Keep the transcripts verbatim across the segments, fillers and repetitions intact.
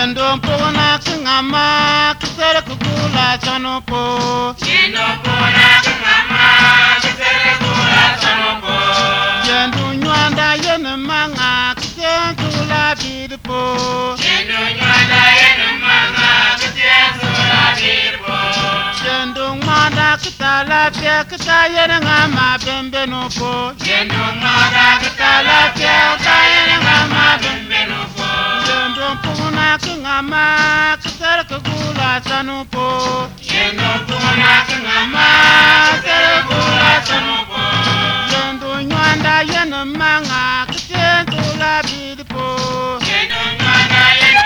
Yendo pona kngama kusere kukula chanopo. Yendo pona kngama kusere kukula chanopo. Yendo nywanda yene manga kusere kukula bidpo. Yendo nywanda yene manga kusere kukula bidpo. Yendo ngmanda kitala pia kita yene ngama bembe nopo. Yendo ngmanda kitala pia kita yene ngama bembe nopo. Yendo pona kngama kusere kukula chanopo. Yendo pona kngama kusere kukula chanopo. Yendo nywanda yene manga kusere kukula bidpo. Yendo nywanda yene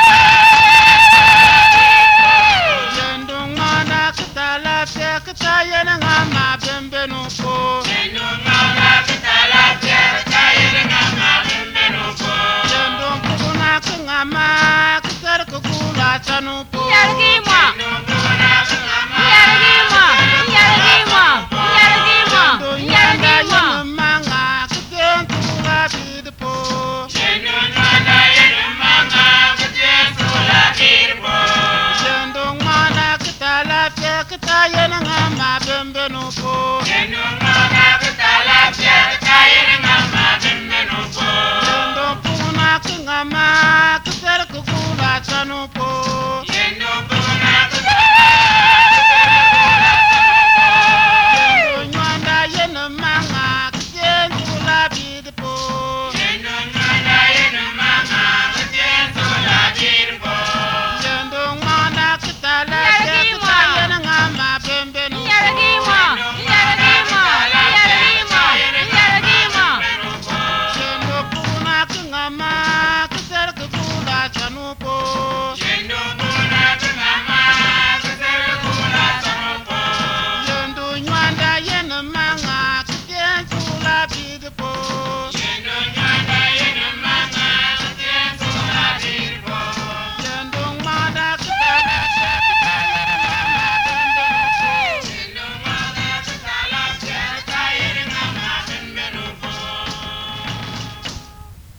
Yendo ngmanda kitala pia kita yene ngama bembe nopo. Yendo ngmanda kitala pia kita yene ngama bembe nopo. Yendo pona kngama kusere kukula chanopo. Yargima. Yendo pona kngama Yargima. Yargima. Yargima. Yendo nywanda Yargima. yene manga kusere kukula bidpo. Yendo nywanda yene manga kusere kukula bidpo. Yendo ngmanda kitala pia kita yene ngama bembe nopo. Yendo ngmanda kitala pia kita yene ngama bembe nopo. Yendo pona kngama kusere kukula chanopo. Yendo pona Yendo nywanda yene manga kusere kukula bidpo. Yendo nywanda yene manga kusere kukula bidpo. Yendo ngmanda kitala pia kita yene ngama bembe nopo. Yargima. Yargima. Yargima. Yargima. Yendo pona kngama kusere kukula chanopo.